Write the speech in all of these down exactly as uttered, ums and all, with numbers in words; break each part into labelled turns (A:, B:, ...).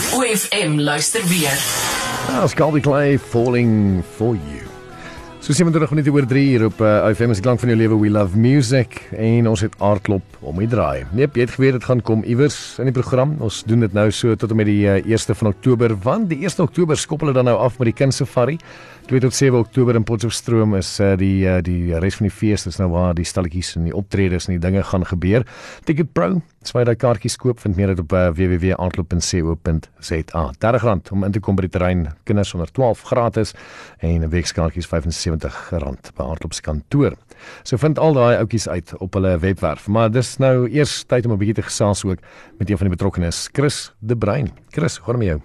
A: O F M luister weer.
B: Nou, Scaldy Clay, Falling For You. So sewentig minute oor drie hier op uh, O F M is die klank van jou lewe, We Love Music. En ons het aardklop om die draai. Nee, jy het geweet dit gaan kom iewers in die program. Ons doen dit nou so tot en met die uh, eerste van Oktober, want die eerste Oktober skoppel hulle dan nou af met die kindsafari. twee tot sewe Oktober in Potchefstroom is uh, die uh, die res van die fees, is nou waar die stalletjies en die optredes en die dinge gaan gebeur. Ticket Pro, swaai daai kaartjies koop, vind meer dit op uh, w w w punt aardklop punt co punt za. dertig rand om in te kom by die terrein, kinders onder twaalf gratis en 'n wekskaartjies vyf en sewentig rand by Aardklop se kantoor. So vind al daai oudjies uit op hulle webwerf. Maar dis nou eers tyd om 'n bietjie te gesels ook met een van die betrokkenes, Chris de Bruin. Chris, hoe gaan dit met jou?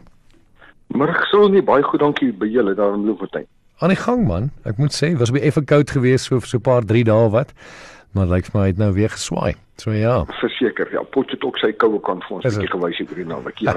C: Maar sou nie baie goed, dankie by julle daar in Bloemfontein.
B: Aan die gang man, ek moet sê, was by effe koud geweest so vir so 'n paar drie dae wat. Maar lyk vir my het nou weer geswaai. So ja.
C: Verseker, ja, Potch het ook sy koue kant vir ons bietjie gewys hier by die naweek. Ja,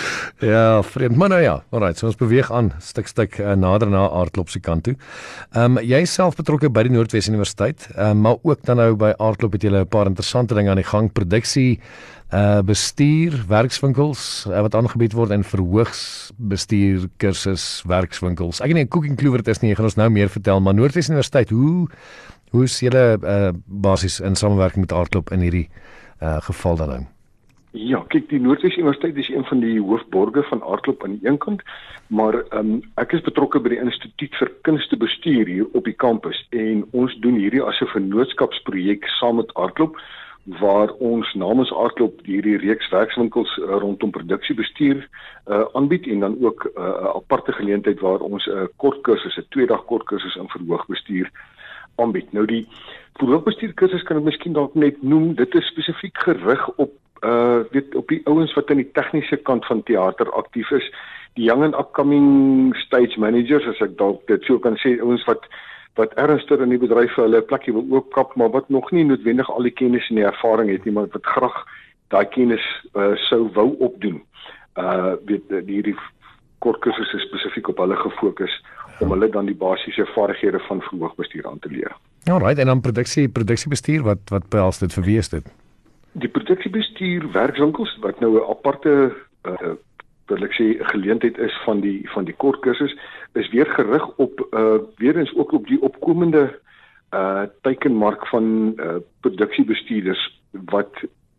B: ja, vreemd, maar nou ja, alright, so ons beweeg aan, stuk stuk uh, nader na Aardklop se kant toe. Ehm um, jy is self betrokke by die Noordwes Universiteit, um, maar ook dan nou by Aardklop het jy 'n paar interessante dinge aan die gang, produksie, uh bestuur, werkswinkels uh, wat aangebied word en verhoogsbestuur kursus, werkswinkels. Ek weet nie 'n cooking kluwer dit is nie, jy gaan ons nou meer vertel, maar Noordwes Universiteit, hoe Hoe is julle uh, basis in samewerking met Aardklop in hierdie uh, geval dan nou?
C: Ja, kyk, die Noordwes Universiteit is een van die hoofborge van Aardklop aan die een kant, maar um, ek is betrokke by die Instituut vir Kunstebestuur hier op die kampus en ons doen hierdie as 'n vennootskapsprojek saam met Aardklop, waar ons namens Aardklop hierdie reeks werkswinkels uh, rondom produksiebestuur uh, aanbied en dan ook 'n uh, aparte geleentheid waar ons 'n uh, kort kursus, 'n twee dag kort kursus in verhoogbestuur aanbied. Nou die verhoogbestuurkursus kan ek miskien dalk net noem, dit is spesifiek gerig op uh weet op die ouens wat aan die tegniese kant van teater aktief is, die young and upcoming stage managers, as ek dalk dit sou kan sê, ouens wat wat ernstig in die bedryf vir hulle 'n plekjie wil oopkap, maar wat nog nie noodwendig al die kennis en die ervaring het nie, maar wat graag daai kennis uh, sou wou opdoen. Uh weet hierdie kort kursus is spesifiek op hulle gefokus om hulle dan die basiese vaardighede van verhoogbestuur aan te leer.
B: Alright, en dan produksie, produksiebestuur, wat wat behels dit, vir wie is dit?
C: Die produksiebestuur werkswinkels, wat nou 'n aparte uh, wil ek sê geleentheid is van die van die kort kursus, is weer gerig op uh, weer eens ook op die opkomende uh, teikenmark van uh, produksiebestuurders wat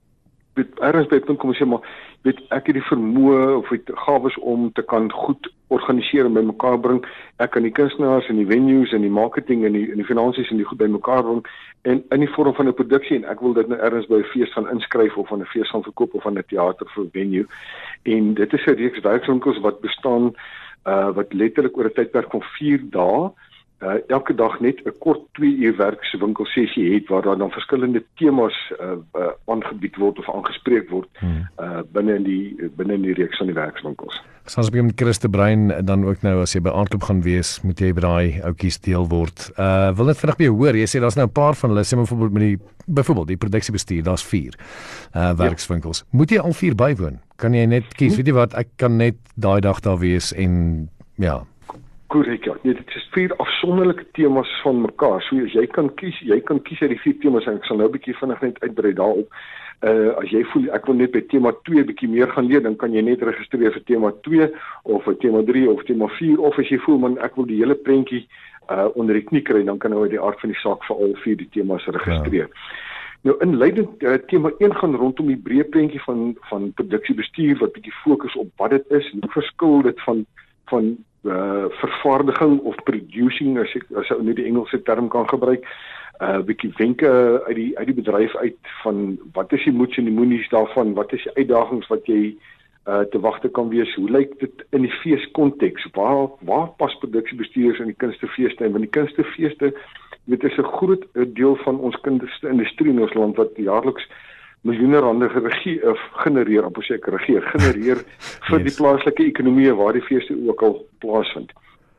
C: weet ergens by 'n punt kom ons sê maar weet ek het die vermoë of het gawes om te kan goed organiseer en bymekaar bring. Ek kan die kunstenaars en die venues en die marketing en die en die finansies en die goed bymekaar bring en in die vorm van 'n produksie en ek wil dit nou ergens by 'n fees gaan inskryf of aan 'n fees gaan verkoop of aan 'n teater vir 'n venue. En dit is 'n reeks werkswinkels wat bestaan uh wat letterlik oor 'n tydperk van vier dae Uh, elke dag net 'n kort twee uur werkswinkelsessie het waar daar dan verskillende temas uh, uh, aangebied word of aangespreek word hmm. uh, binne in die binne in die reeks van die werkswinkels.
B: Soos by Chris de Bruin dan ook nou as jy by Aardklop gaan wees, moet jy by daai oudjies deel word. Uh wil net vinnig by jou hoor, jy sê daar's nou 'n paar van hulle, sê maar byvoorbeeld met die byvoorbeeld die produksiebestuur, daar's vier uh werkswinkels. Ja. Moet jy al vier bywoon? Kan jy net kies, hmm. weet jy wat, ek kan net daai dag daar wees en ja.
C: Korrek, ja. Nee, dit is vier afsonderlike temas van mekaar. So as jy kan kies, jy kan kies uit die vier temas en ek sal nou 'n bietjie vinnig net uitbrei daarop. Uh as jy voel ek wil net by tema twee bietjie meer gaan leer, dan kan jy net registreer vir tema twee of vir tema drie of tema vier of as jy voel man ek wil die hele prentjie uh onder die knie kry, dan kan jy uit die aard van die saak vir al vier die temas registreer. Ja. Nou inleidend uh, tema een gaan rondom die breë prentjie van van produksiebestuur wat bietjie fokus op wat dit is en hoe verskil dit van van uh vervaardiging of producing as ek as ek nou die Engelse term kan gebruik, uh bietjie wenke uit die uit die bedryf uit van wat is die moets en die moenies daarvan, wat is die uitdagings wat jy uh te wagte kan wees, hoe lyk dit in die feeskonteks, waar waar pas produksiebestuurders in die kunstefeeste en want die kunstefeeste weet is 'n groot deel van ons kunstindustrie in ons land wat jaarliks miljoene rande geregeer of genereer, op seker regeer, genereer vir yes. die plaaslike ekonomie waar die feeste ook al plaasvind.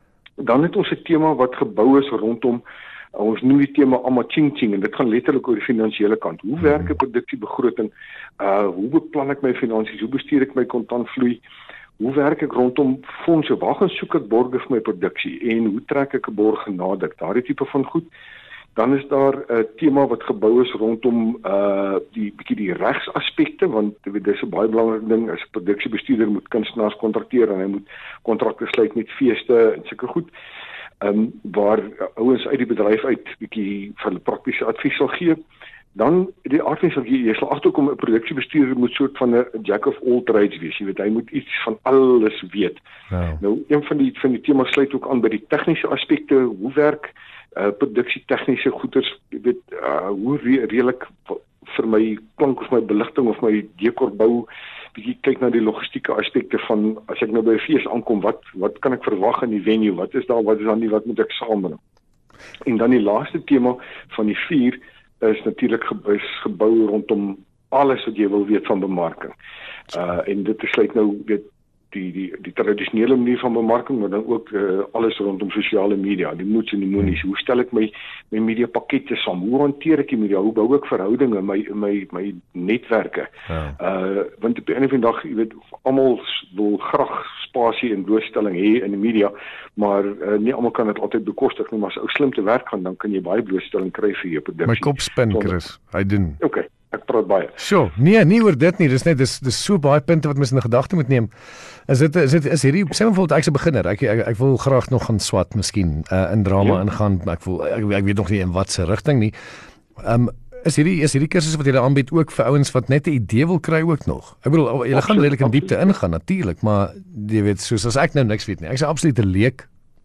C: Dan het ons 'n tema wat gebou is rondom, uh, ons noem die tema Amaching Ching en dit gaan letterlik oor die finansiële kant. Hoe werk 'n produksiebegroting? Uh hoe beplan ek my finansies? Hoe bestuur ek my kontantvloei? Hoe werk ek rondom fondse? Waar gaan soek ek borge vir my produksie en hoe trek ek 'n borg nader? Daardie tipe van goed. Dan is daar 'n uh, tema wat gebou is rondom uh die bietjie die regsaspekte, want dit is 'n baie belangrike ding as 'n produksiebestuurder moet kunstenaars kontrakteer en hy moet kontrakte sluit met feeste en sulke goed. Um, waar uh, ouens uit die bedryf uit bietjie vir hulle praktiese advies sal gee. Dan die aard van jy, jy sal agterkom 'n produksiebestuurder moet soort van 'n jack of all trades wees. Jy weet, hy moet iets van alles weet. Wow. Nou, een van die van die temas sluit ook aan by die tegniese aspekte, hoe werk uh, produksie tegniese goeders, jy weet, uh, hoe re redelik vir my klank of my beligting of my dekor bou, bietjie kyk na die logistieke aspekte van as ek nou by 'n fees aankom, wat wat kan ek verwag in die venue? Wat is daar, wat is dan nie, wat moet ek saambring? En dan die laaste tema van die vier is natuurlik ge is gebou rondom alles wat jy wil weet van bemarking. Uh en dit sluit nou weet die die die tradisionele manier van bemarking, maar dan ook uh, alles rondom sosiale media, die moets en die monies. Hoe stel ek my my media pakkette saam? Hoe hanteer ek die media? Hoe bou ek verhoudinge, my my my netwerke? Ja. Uh want op die einde van die dag, jy weet, almal wil graag spasie en blootstelling hê in die media, maar uh, nie almal kan dit altyd bekostig nie, maar as ou slim te werk gaan, dan kan jy baie blootstelling kry vir jou produksie.
B: My kop spin, Chris. Hy doen.
C: Okay. Ek praat baie.
B: Sure. Nee, nie oor dit nie. Dis net dis dis so baie punte wat mens in gedagte moet neem. Is dit is dit is hierdie sê maar bijvoorbeeld ek se beginner. Ek, ek ek wil graag nog gaan swat miskien uh, in drama ja. ingaan. Ek voel ek, ek weet nog nie in watter rigting nie. Ehm um, is hierdie is hierdie kursusse wat julle aanbied ook vir ouens wat net 'n idee wil kry ook nog. Ek bedoel julle gaan redelik in diepte ingaan natuurlik, maar jy weet soos as ek nou niks weet nie. Ek's 'n absolute leek.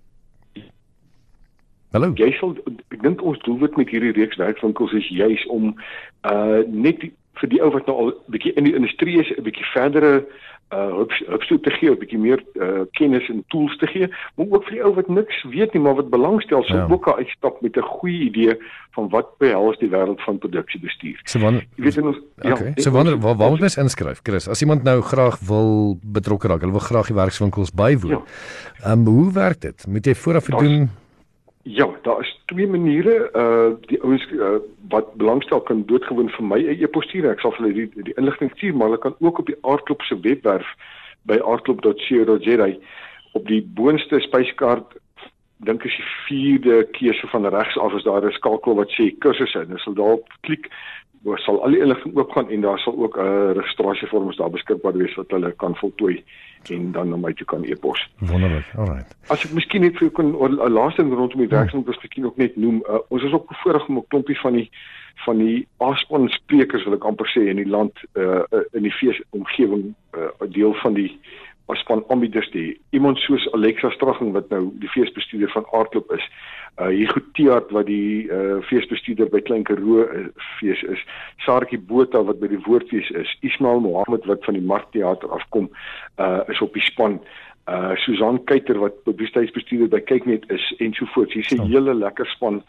B: Hallo.
C: Jy sal ek dink ons doelwit met hierdie reeks werkwinkels is juis om uh net die, vir die ou wat nou al 'n bietjie in die industrie is, 'n bietjie verdere uh hulpstoot te gee, 'n bietjie meer uh kennis en tools te gee, maar ook vir die ou wat niks weet nie, maar wat belangstel, sal ja. ook al uitstap met 'n goeie idee van wat behels die wêreld van produksiebestuur.
B: So wanneer
C: jy weet ons
B: okay. ja, so wanneer waar, waar moet mens inskryf, Chris? As iemand nou graag wil betrokke raak, hulle wil graag die werkswinkels bywoon. Ehm ja. um, hoe werk dit? Moet jy vooraf doen?
C: Ja, daar is twee maniere. Uh die ouens uh, wat belangstel kan doodgewoon vir my 'n e-pos stuur. Ek sal vir hulle die, die inligting stuur, maar hulle kan ook op die Aardklop se webwerf by aardklop dot co dot za op die boonste spyskaart dink is die vierde keuse van regs af is daar 'n skakel wat sê kursusse. En as hulle daarop klik, sal al die inligting oopgaan en daar sal ook 'n uh, registrasievorms daar beskikbaar wees wat hulle kan voltooi en dan na my toe kan e-pos.
B: Wonderlik. Alright.
C: As ek miskien net vir kan 'n laaste ding rondom die werkswinkels miskien ook net noem, uh, ons is ook bevoorreg om 'n klompie van die van die A-span sprekers wil ek amper sê in die land uh, in die feesomgewing 'n uh, deel van die A-span aanbieders die iemand soos Alexa Straging wat nou die feesbestuurder van Aardklop is. Uh Hugo Teart wat die uh, feesbestuurder by Klein Karoo uh, fees is, Saartjie Botha wat by die Woordfees is, Ismail Mohammed wat van die Markteater afkom, uh is op die span. Uh Susan Kuyter wat publisiteitsbestuurder by Kyknet is ensovoorts. Hier's 'n oh. hele lekker span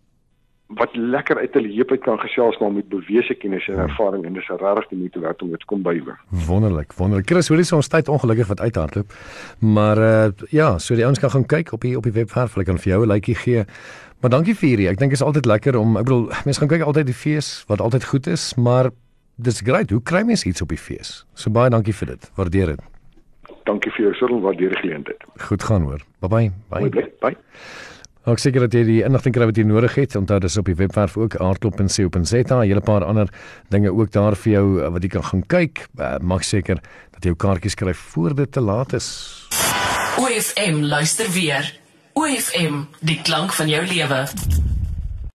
C: wat lekker uit hulle heup uit kan gesels maar met bewese kennis en ervaring en dis regtig die moeite werd om dit te kom bywoon.
B: Wonderlik, wonderlik. Chris, hoorie so ons tyd ongelukkig wat uithardloop. Maar uh, ja, so die ouens kan gaan kyk op die op die webwerf, hulle kan vir jou 'n likeie gee. Maar dankie vir hierdie. Ek dink is altyd lekker om ek bedoel mense gaan kyk altyd die fees wat altyd goed is, maar dis great. Hoe kry mense iets op die fees? So baie dankie vir dit. Waardeer dit.
C: Dankie vir jou sorrel, waardeer die geleentheid.
B: Goed gaan hoor. Bye bye. Bye.
C: Bye. Bye.
B: Ek seker dat jy die inligting kry wat jy nodig het. Onthou dis op die webwerf ook aardklop punt co punt za. 'n hele paar ander dinge ook daar vir jou wat jy kan gaan kyk. Uh, maak seker dat jy jou kaartjies skryf voor dit te laat is.
A: O F M luister weer. O F M, die klank van jou lewe.